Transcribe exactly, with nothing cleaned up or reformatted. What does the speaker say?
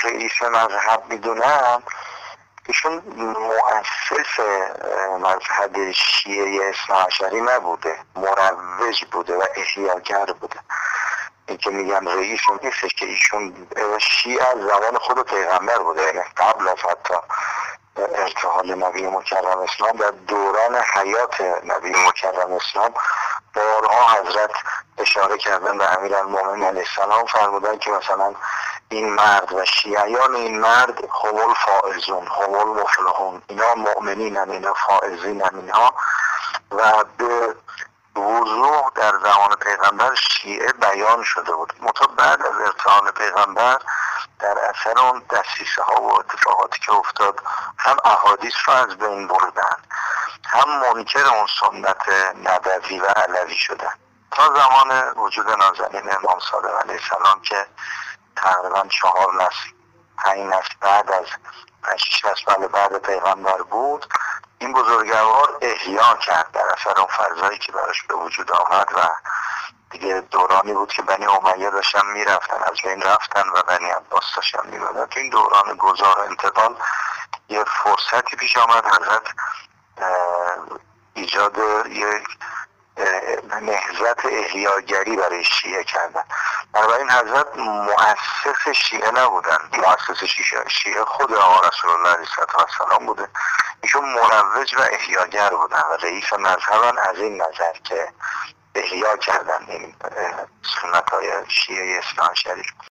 رئیس مذهب میدونم، ایشون مؤسس مذهب شیعه اثناعشری نبوده، مروج بوده و احیاگر بوده. این که میگم رئیس نیستش، که ایشون شیعه از زمان خود پیغمبر بوده، یعنی قبل از حتی ارتحال نبی مکرم اسلام، در دوران حیات نبی مکرم اسلام بارها حضرت اشاره کردن به امیرالمومنین علیه السلام، فرمودن که مثلا این مرد و شیعیان این مرد هم الفائزون هم المفلحون، اینا مؤمنین هم، اینا فائزین هم اینا. و به وضوح در زمان پیغمبر شیعه بیان شده بود، منتها بعد از ارتحال پیغمبر در اثر اون دسیسه ها و اتفاقاتی که افتاد، هم احادیث رو از بین بردن، هم منکر اون سنت نبوی و علوی شدن، تا زمان وجود نازنین امام صادق علیه السلام که تقریبا چهار نسل پنج نسل بعد از پنج شش نسل بعد پیغمبر بود. این بزرگوار احیا کرد در اثر اون فضایی که براش به وجود آمد، و دیگه دورانی بود که بنی امیه داشتن میرفتن، از بین رفتن و بنی عباس داشتن میرفتن. تو این دوران گذار و انتقال یه فرصتی پیش آمد، حضرت ایجاد یک نهضت احیاگری برای شیعه کردن. بنابراین حضرت مؤسس شیعه نبودن، مؤسس شیعه, شیعه خود آقا رسول الله علیه السلام بوده. ایشون مروج و احیاگر بودن و رئیس مذهبن از این نظر که احیا کردن این سنت های شیعه اثنا عشری.